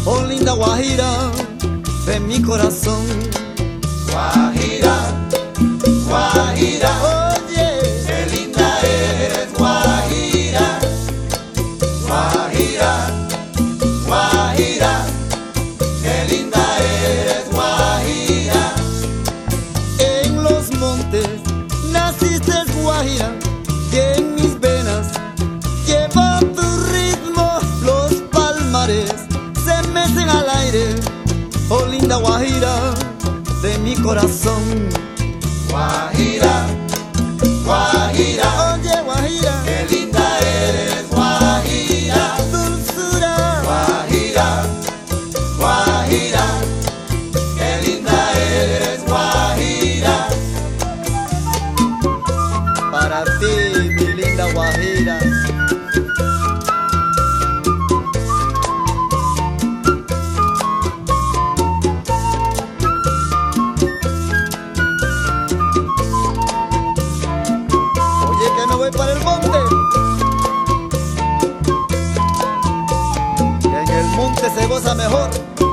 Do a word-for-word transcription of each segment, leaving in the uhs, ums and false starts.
oh linda Guajira de mi corazón. Guajira, Guajira, Oye, qué linda eres, Guajira. Guajira, Guajira, qué linda eres, Guajira. en los montes naciste, Guajira, y en mis venas lleva tu ritmo. Los palmares se mecen al aire, oh linda Guajira de mi corazón. Guajira, Guajira, Oye, Guajira, qué linda eres, Guajira. dulzura. Guajira, Guajira, qué linda eres, Guajira. Para ti, mi linda Guajira. Oye, que me voy para el monte, que en el monte se goza mejor.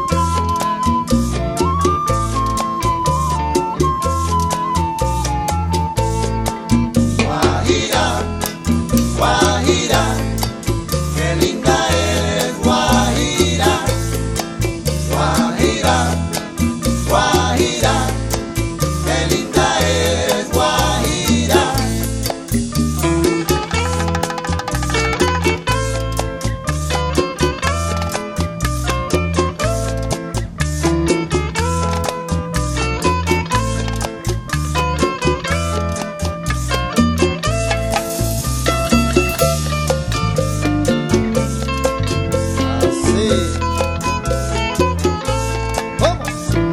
Guajira, Guajira, qué linda eres, Guajira. Guajira, Guajira, qué linda eres, Guajira. Así. ¿Cómo?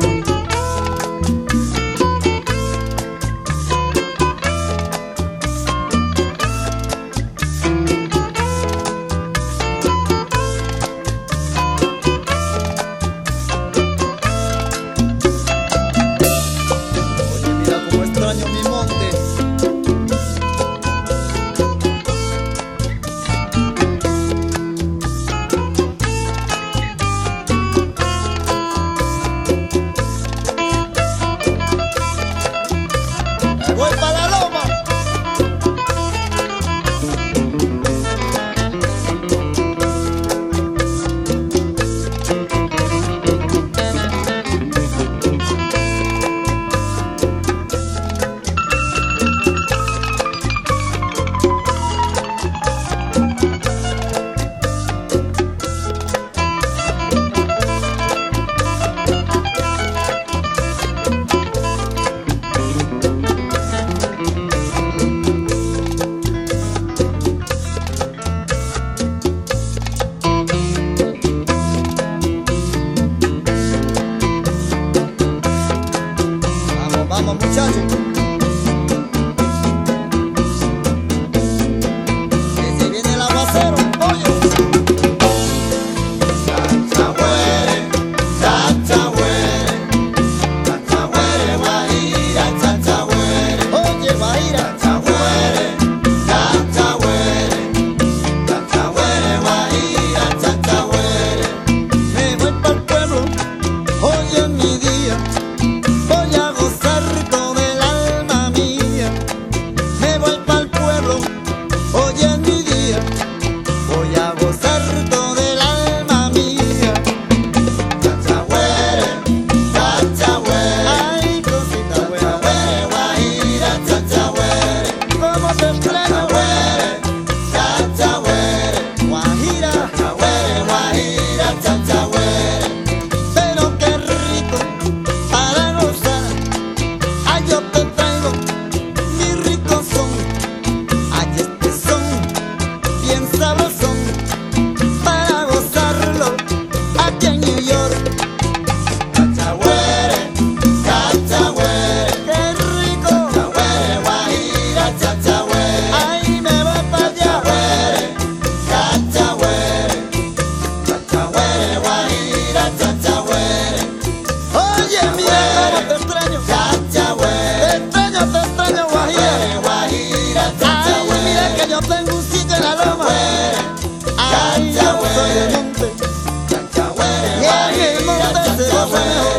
Oye, mira cómo extraño mi monte. Me voy para la loma. Vamos, vamos, muchachos. Que se viene el aguacero. Oye. Chachahuere, chachahuere, chachahuere, Guajira, chachahuere. Oye, Guajira. Chachahuere, chachahuere, chachahuere, Guajira, chachahuere. Me voy para el pueblo. Hoy es mi día. Voy a gozar con el alma. fue mejor.